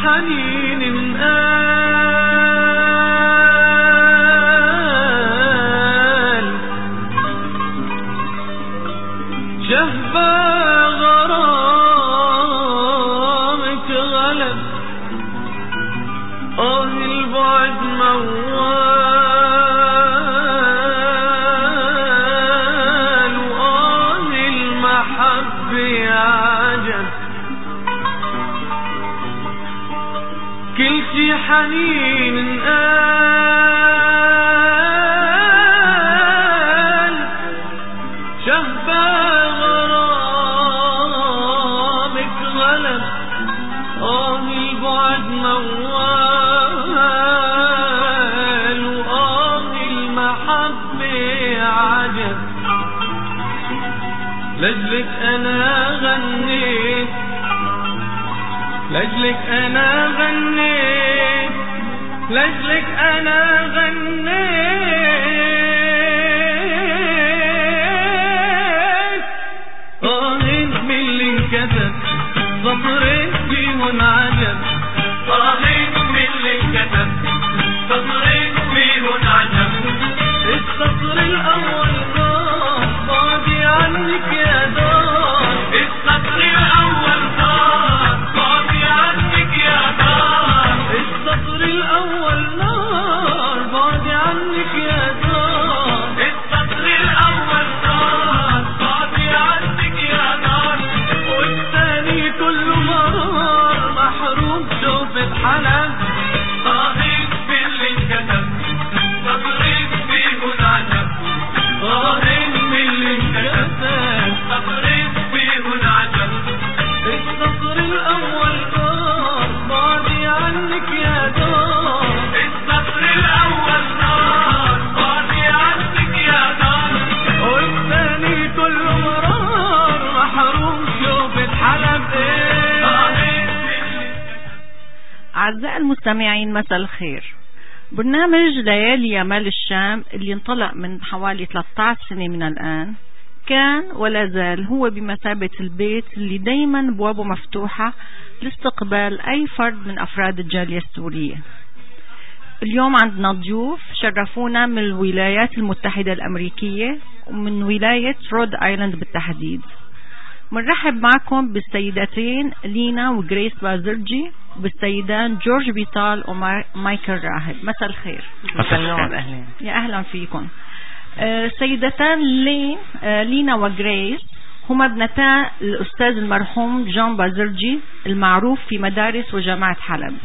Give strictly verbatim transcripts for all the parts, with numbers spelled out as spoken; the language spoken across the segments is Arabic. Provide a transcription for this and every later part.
حنين قال جهبة غرامك غلب آه البعد موال وآه المحبة عجب كل شي حنين قال شهبة غرامك غلب آه البعد موال وآه المحبة عجب لجلك أنا غنيت لجلك أنا غنيت لجلك أنا غنيت آهين من اللي انكتب سطرين فيهن عجب آهين من اللي انكتب سطرين فيهن عجب السطر الأول ضاع بعدي عنك يا دار السطر الأول ضاع بعدي عنك يا دار السطر الأول نار بعدي عنك يا دار السطر الأول نار بعدي عنك يا دار والثاني كله مرار محروم شوفة حلب آهين باللي انكتب سطرين فيهن عجب آهين باللي انكتب سطرين فيهن عجب السطر الأول نار بعدي عنك يا دار السطر الأول نار بعدي عنك يا دار والثاني كله مرار محروم شوفة حلب أعزائي المستمعين مساء الخير. برنامج ليالي يمال الشام اللي انطلق من حوالي ثلاثة عشر سنة من الآن كان ولا زال هو بمثابة البيت اللي دايما بوابه مفتوحة لاستقبال أي فرد من أفراد الجالية السورية. اليوم عندنا ضيوف شرفونا من الولايات المتحدة الأمريكية ومن ولاية رود آيلاند بالتحديد. منرحب معكم بالسيدتين لينا وغريس بازرجي وبالسيدان جورج بيطال ومايكل راهب. مساء الخير. مساء النور. أهلا يا أهلا فيكم. السيدتان لين لينا وغريس هما ابنتا الأستاذ المرحوم جون بازرجي المعروف في مدارس وجامعة حلب.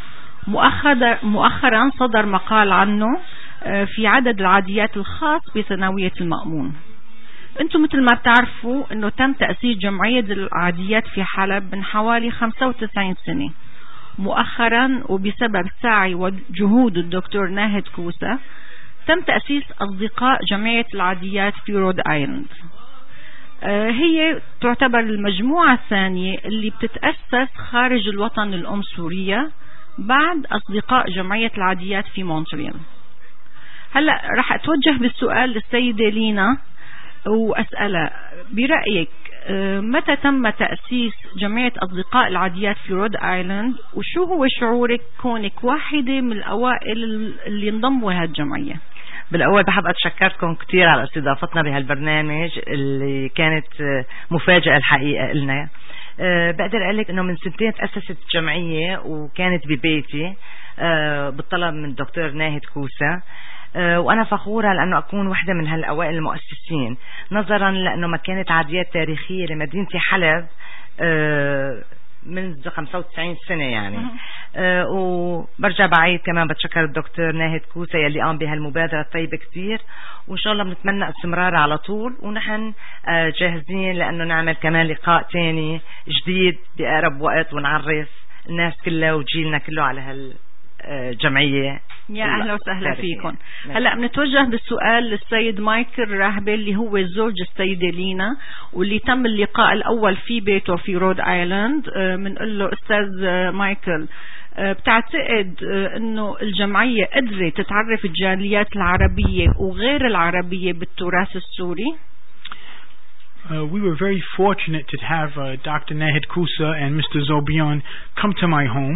مؤخرا صدر مقال عنه في عدد العاديات الخاص بثانوية المأمون. انتم مثل ما بتعرفوا انه تم تأسيس جمعية العاديات في حلب من حوالي خمسة وتسعين سنة. مؤخرا وبسبب سعي وجهود الدكتور ناهد كوسة تم تأسيس أصدقاء جمعية العاديات في رود آيلاند. آه هي تعتبر المجموعة الثانية اللي بتتأسس خارج الوطن الأم سوريا بعد أصدقاء جمعية العاديات في مونتريال. هلأ رح أتوجه بالسؤال للسيدة لينا وأسألها برأيك متى تم تأسيس جمعية أصدقاء العاديات في رود آيلاند وشو هو شعورك كونك واحدة من الأوائل اللي انضموا لهالجمعية؟ بالأول بحب أتشكركم كتير على استضافتنا بهالبرنامج اللي كانت مفاجأة الحقيقة لنا. أه بقدر أقول لك إنه من سنتين تأسست الجمعية وكانت ببيتي أه بالطلب من الدكتور ناهد كوسة. أه وأنا فخورة لأنه أكون واحدة من هالأوائل المؤسسين نظرا لأنه مكانت عاديات تاريخية لمدينة حلب أه منذ خمسة وتسعين سنة يعني. أه وبرجع بعيد كمان بتشكر الدكتور ناهد كوسة يلي قام بهالمبادرة الطيبة كتير وإن شاء الله بنتمنى استمرار على طول ونحن أه جاهزين لأنه نعمل كمان لقاء تاني جديد بأقرب وقت ونعرف الناس كلها وجيلنا كله على هالجمعية. يا أهلا وسهلا فيكم. هلأ بنتوجه بالسؤال للسيد مايكل راهبل اللي هو زوج السيدة لينا واللي تم اللقاء الأول في بيته في رود آيلاند. بنقول له أستاذ مايكل بتعتقد أنه الجمعية قدرت تتعرف الجاليات العربية وغير العربية بالتراث السوري؟ Uh, we were very fortunate to have uh, Doctor Nahid Kusa and Mister Zobion come to my home,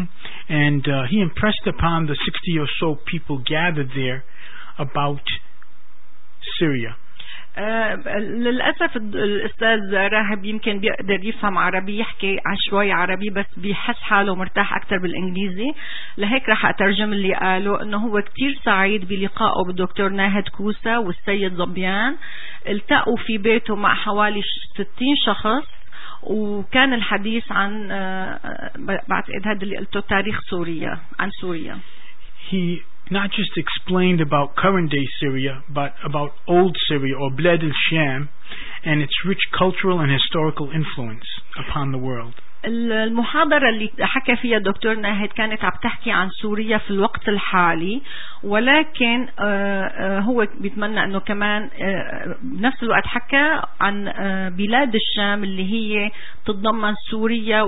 and uh, he impressed upon the sixty or so people gathered there about Syria. أه للأسف الأستاذ راهب يمكن بيقدر يفهم عربي، يحكي شوي عربي بس بيحس حاله مرتاح أكتر بالإنجليزي، لهيك رح أترجم اللي قاله. إنه هو كتير سعيد بلقائه بالدكتور ناهد كوسة والسيد ظبيان، التقوا في بيته مع حوالي ستين شخص، وكان الحديث عن بعتقد هذا اللي قلته تاريخ سوريا، عن سوريا. He not just explained about current day Syria, but about old Syria or Bled al-Sham and its rich cultural and historical influence upon the world. المحاضرة اللي حكى فيها الدكتور ناهد كانت عم تحكي عن سوريا في الوقت الحالي، ولكن هو بيتمنى انه كمان بنفس الوقت حكى عن بلاد الشام اللي هي تتضمن سوريا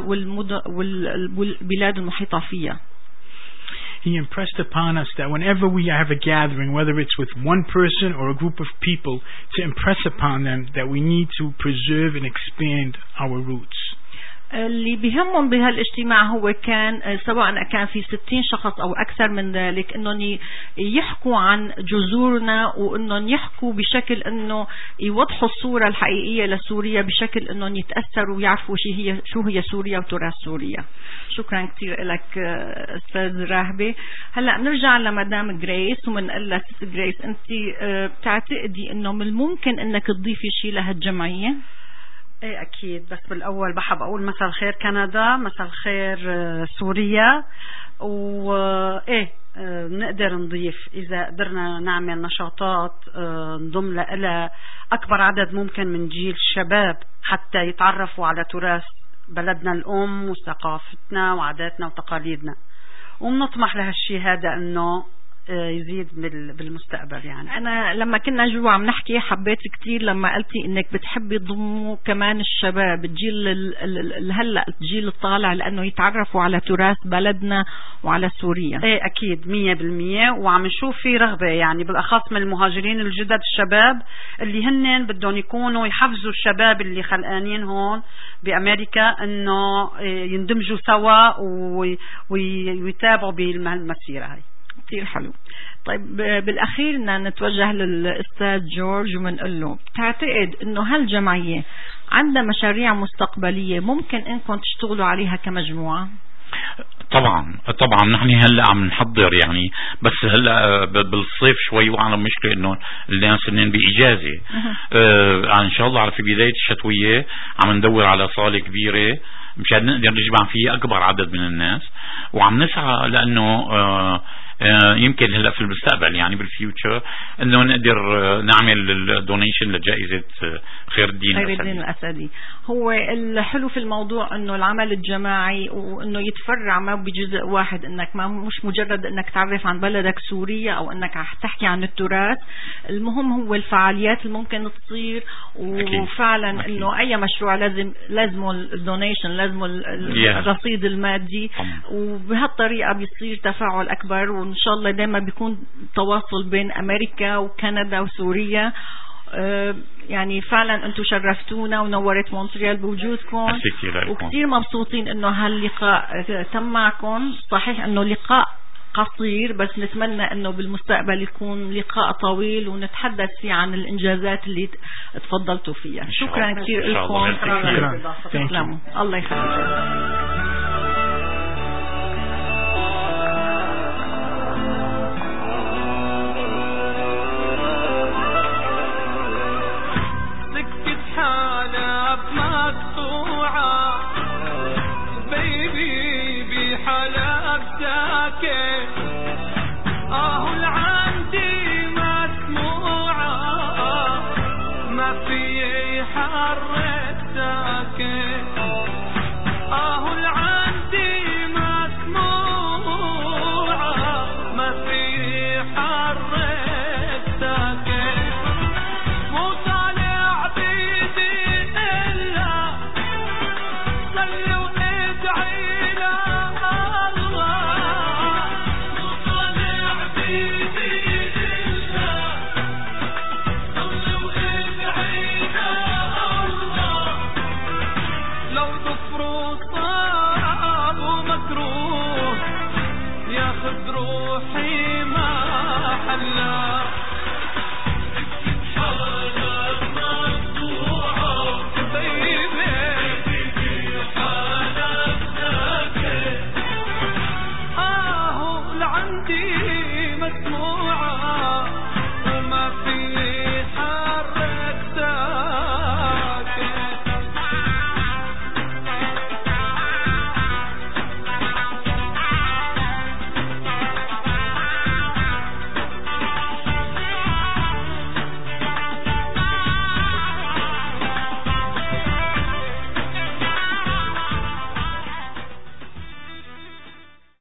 والبلاد المحيطة فيها. He impressed upon us that whenever we have a gathering, whether it's with one person or a group of people, to impress upon them that we need to preserve and expand our roots. اللي بيهمهم بهالاجتماع هو كان سواء كان في ستين شخص أو أكثر من ذلك، إنهم يحكوا عن جذورنا، وإنهم يحكوا بشكل إنه يوضحوا الصورة الحقيقية لسوريا، بشكل إنهم يتأثروا ويعرفوا شو هي شو هي سوريا وتراث سوريا. شكرا كثير لك أستاذ راهبة. هلا بنرجع لمدام جريس ومنقول لها ست جريس، أنت بتعتقدي إنه من الممكن إنك تضيفي شيء لهالجمعية؟ ايه اكيد، بس بالاول بحب اقول مساء الخير كندا، مساء الخير سوريا، وايه نقدر نضيف اذا قدرنا نعمل نشاطات نضم لها اكبر عدد ممكن من جيل الشباب حتى يتعرفوا على تراث بلدنا الام وثقافتنا وعاداتنا وتقاليدنا، وبنطمح لهالشيء هذا انه يزيد بالمستقبل. يعني أنا لما كنا جوا عم نحكي حبيت كتير لما قلتي إنك بتحبي تضموا كمان الشباب، الجيل الهلأ الجيل الطالع، لأنه يتعرفوا على تراث بلدنا وعلى سوريا. إيه أكيد مية بالمية، وعم نشوف في رغبة يعني بالأخص من المهاجرين الجدد الشباب اللي هنن بدهم يكونوا يحفزوا الشباب اللي خلقانين هون بأمريكا إنه يندمجوا سوا ويتابعوا بالمسيرة هاي. كتير حلو. طيب بالأخير بدنا نتوجه للأستاذ جورج ومنقول له، تعتقد إنه هالجمعية عندها مشاريع مستقبلية ممكن إنكم تشتغلوا عليها كمجموعة؟ طبعا طبعا نحن هلا عم نحضر يعني، بس هلا بالصيف شوي، وعلى مشكلة انه الناس هنن باجازه. آه ان شاء الله على في بدايه الشتويه عم ندور على صاله كبيره مشان نقدر نجمع فيه اكبر عدد من الناس، وعم نسعى لانه آه يمكن هلا في المستقبل يعني بالفيوتشر انه نقدر نعمل الدونيشن لجائزة خير الدين خير الدين الأسدي. هو الحلو في الموضوع انه العمل الجماعي وانه يتفرع ما بجزء واحد، انك ما مش مجرد انك تعرف عن بلدك سوريا او انك رح تحكي عن التراث، المهم هو الفعاليات اللي ممكن تصير. وفعلا أكيد. انه اي مشروع لازم لازمه الدونيشن، لازمه الرصيد المادي، وبهالطريقة بيصير تفاعل اكبر، وإن شاء الله دائما بيكون تواصل بين أمريكا وكندا وسوريا. أه يعني فعلا أنتم شرفتونا ونورت مونتريال بوجودكم، وكثير مبسوطين إنه هاللقاء تم معكم. صحيح إنه لقاء قصير، بس نتمنى إنه بالمستقبل يكون لقاء طويل ونتحدث فيه عن الإنجازات اللي تفضلتوا فيها. شكرا كثير لكم. شكرا. الله يخليكم.